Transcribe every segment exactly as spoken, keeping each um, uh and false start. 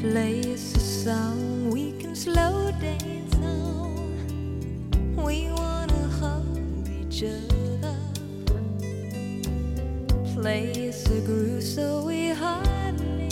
Play us a song we can slow dance on. We wanna hold each other. Play us a groove so we hardly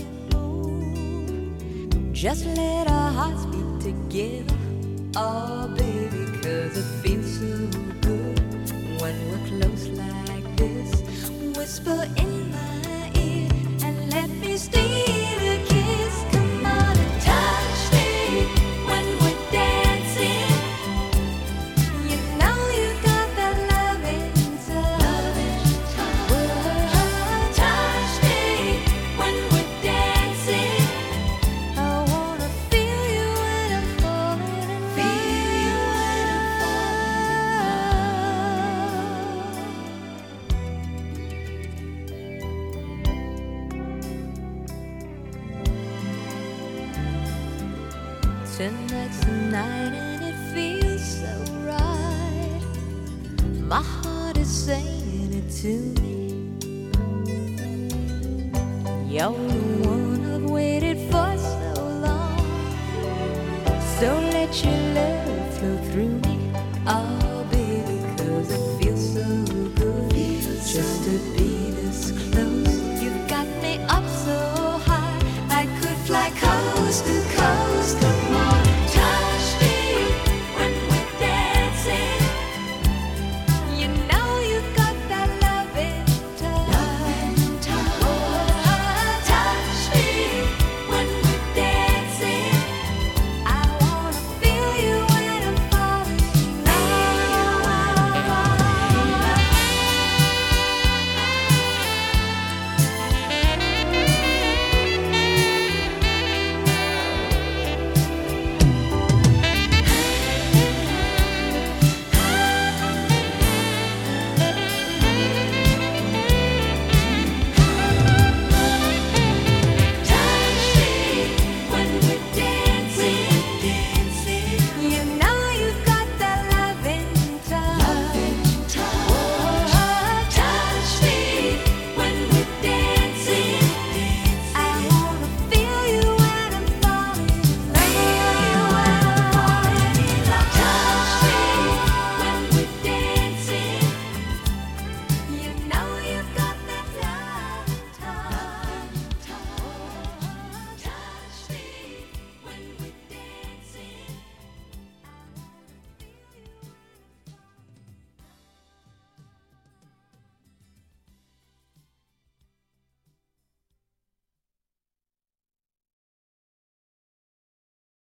move. Just let our hearts beat together. Oh baby, 'cause it feels so good when we're close like this. Whisper in my ear and let me steal a kiss. Come on and touch me when we're dancing. You know you got that loving touch. Whoa, touch me when we're dancing. I wanna feel you when I'm falling in love. Feel you when I'm Tonight's the night and it feels so right. My heart is saying it to me. You're the one I've waited for so long. So let your love flow through me. Oh,